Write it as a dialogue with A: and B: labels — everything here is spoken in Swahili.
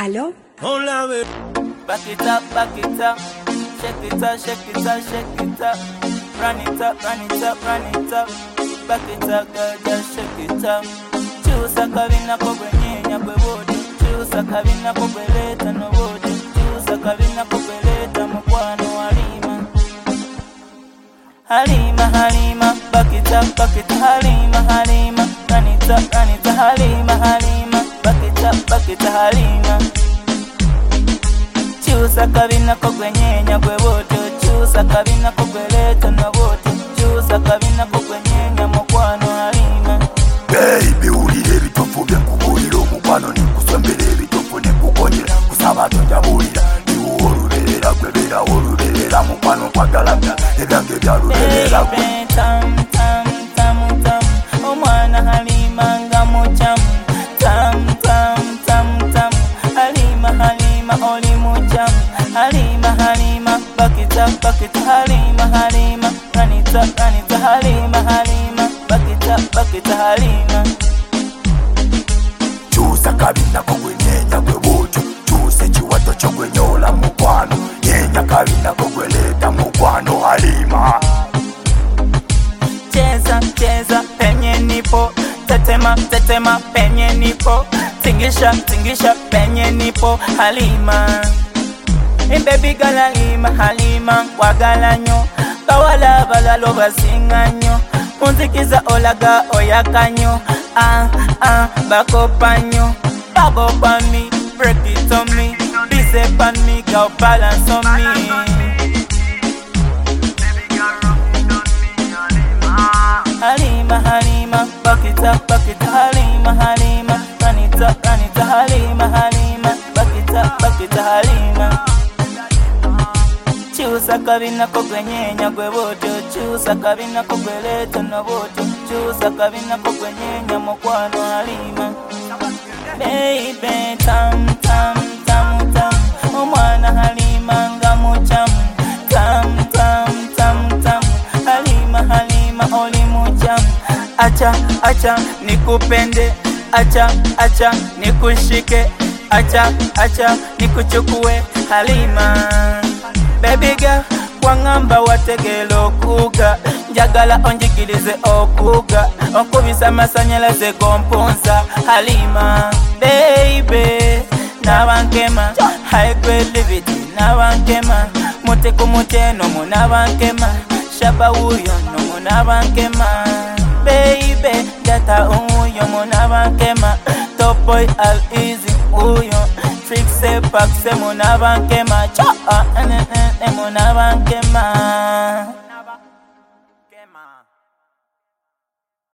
A: ¿Aló?
B: Hola, bebé.
C: Back it up, shake it up, shake it up, shake it up. Run it up, run it up, run it up. Back it up, girl, just shake it up. Chusa kabina kogwenyenya kwe wote. Chusa kabina kogweleta no wote. Chusa kabina kogweleta mukwano Halima. Halima, Halima, back it up, Halima, Halima. Run it up, Halima, Halima. Back it up, Halima. Chusa kabina kogwenyenya kwe wote. Chusa kabina kogweleta no wote. Chusa kabina kogwenyenya mukwano Halima.
D: Baby ulire bitofu byakubulira omukwano nikusembera ebitofu nekukonyera kusaba tonjabulira niwo oluberera gwebera oluberera mukwano kwagalabya ebyange byaluberera
C: tam tam tam tam omwana Halima nga muchamu tam tam tam tam Halima Halima oli muchamu Halima Halima back it up Halima Halima run it up Halima Halima back it up Halima.
D: Chusa kabina kogwenyenya gwe wote chuse chiwato chogwenyola mukwano nyenya kabina kogweleta mukwano Halima.
C: Cheza cheza penye nipo tetema penye nipo tingisha penye nipo Halima. Baby girl Halima wagalanyo kawala balalo basinganyo munzikiza olaga oyakanyo bakopanyo babo pa me break it on me busy pan me go balance on me. Halima Halima back it up Halima Halima run it up Halima Halima back it Halima. Chusa kabina kogwenyenya gwe wote. Chusa kabina kogweleta no wote. Chusa kabina kogwenyenya mukwano Halima. Baby tam tam tam tam omwana Halima nga muchamu tam tam tam tam Halima Halima oli muchamu. Acha nikupende, acha nikushike, acha nikuchukue Halima. Baby girl kwangamba wategela okuga njagala onjigirize okuga okubisa masanyalaze gomponza Halima. Baby nabankema high grade livity nabankema muteko muteno munabankema shaba uyo no munabankema. Baby data uyo munabankema top boy all easy uyo trick se pak se munabankema cha munabankema.